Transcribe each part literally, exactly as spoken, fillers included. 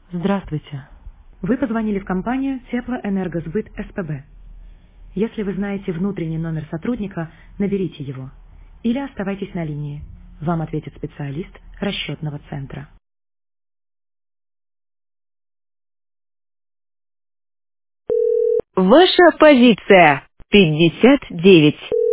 Здравствуйте. Вы позвонили в компанию Теплоэнергосбыт СПБ. Если вы знаете внутренний номер сотрудника, наберите его. Или оставайтесь на линии. Вам ответит специалист расчетного центра. Ваша позиция пятьдесят девять.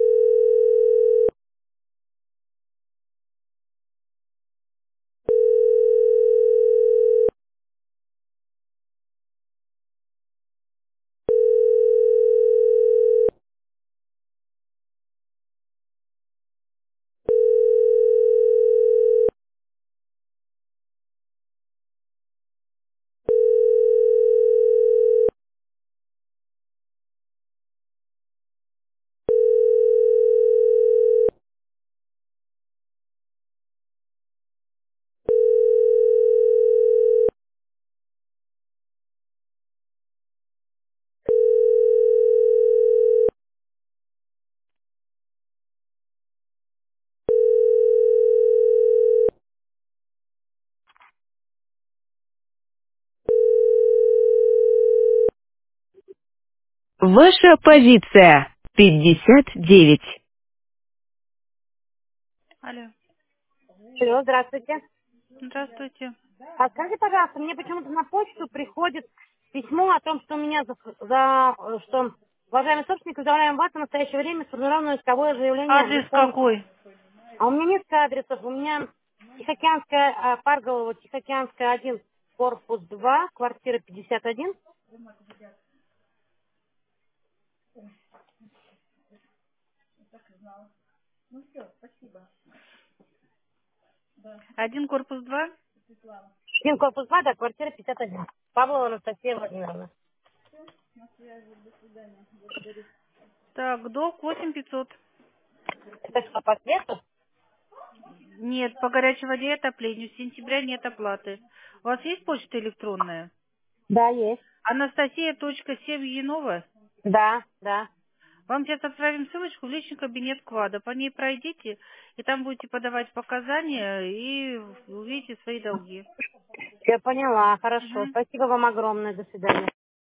Ваша позиция пятьдесят девять. Алло, Алло, здравствуйте. здравствуйте. А скажите, пожалуйста, мне почему-то на почту приходит письмо о том, что у меня за, за- э, что уважаемый собственник, управляем вас в настоящее время сформировано исковое заявление об Адрес иском. какой? А у меня нет адресов, у меня Тихоокеанская, а, Парголова, Тихоокеанская один, корпус два, квартира пятьдесят один. Один корпус два. Один корпус два, да, квартира пятьдесят один. Павлова Анастасия Владимировна. Так, долг восемь пятьсот. Это что, по свету? Нет, по горячей воде и отоплению. С сентября нет оплаты. У вас есть почта электронная? Да, есть. Анастасия точка Севьянова. Да, да. Вам сейчас отправим ссылочку в личный кабинет КВАДа. По ней пройдите, и там будете подавать показания и увидите свои долги. Я поняла, хорошо. Мгм. Спасибо вам огромное. До свидания.